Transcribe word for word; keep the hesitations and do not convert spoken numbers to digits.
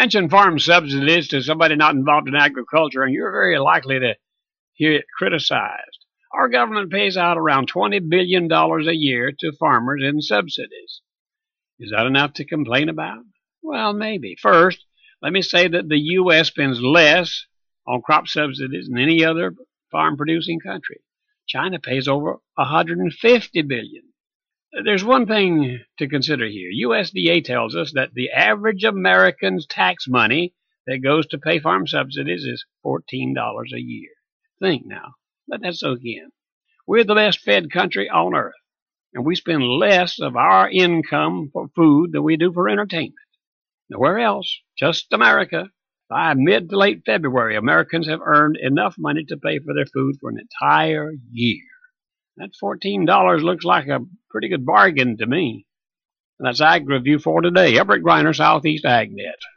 Mention farm subsidies to somebody not involved in agriculture, and you're very likely to hear it criticized. Our government pays out around twenty billion dollars a year to farmers in subsidies. Is that enough to complain about? Well, maybe. First, let me say that the U S spends less on crop subsidies than any other farm-producing country. China pays over one hundred fifty billion dollars. There's one thing to consider here. U S D A tells us that the average American's tax money that goes to pay farm subsidies is fourteen dollars a year. Think now. Let that soak in. We're the best fed country on earth, and we spend less of our income for food than we do for entertainment. Nowhere else, just America. By mid to late February, Americans have earned enough money to pay for their food for an entire year. That fourteen dollars looks like a pretty good bargain to me. And that's Ag Review for today. Everett Griner, Southeast AgNet.